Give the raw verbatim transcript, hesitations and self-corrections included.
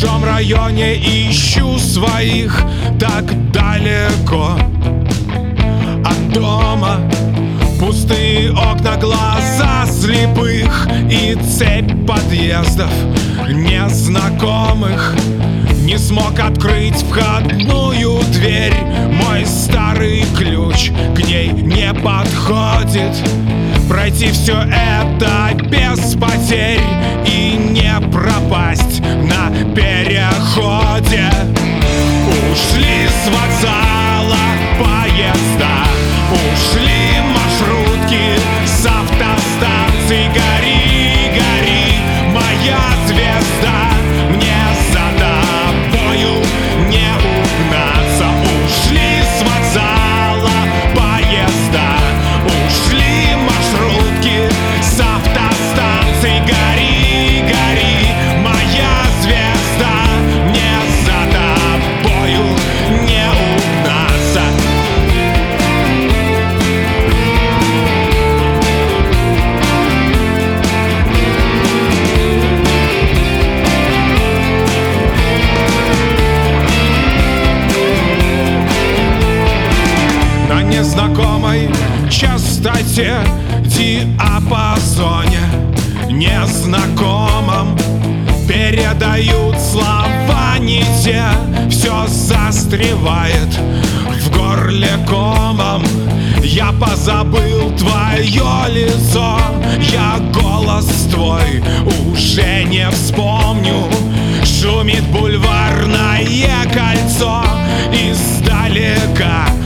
чужом районе ищу своих так далеко от дома. Пустые окна, глаза слепых и цепь подъездов незнакомых. Не смог открыть входную дверь, мой старый ключ к ней не подходит. Пройти все это без потерь и не пропасть на переходе. Ушли с вокзала поезда, ушли маршрутки с автостанций. Гори, гори, моя звезда, мне за тобою не угнаться. Ушли с вокзала поезда, ушли маршрутки с автостанций. Гори, гори, моя звезда, мне за тобою не угнаться. На незнакомой частоте, диапазоне незнакомом передают слова не те. Все застревает в горле комом. Я позабыл твое лицо, я голос твой уже не вспомню. Шумит бульварное кольцо, издалека